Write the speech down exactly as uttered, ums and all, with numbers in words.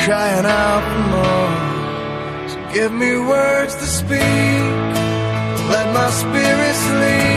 crying out for more. So give me words to speak, let my spirit sleep.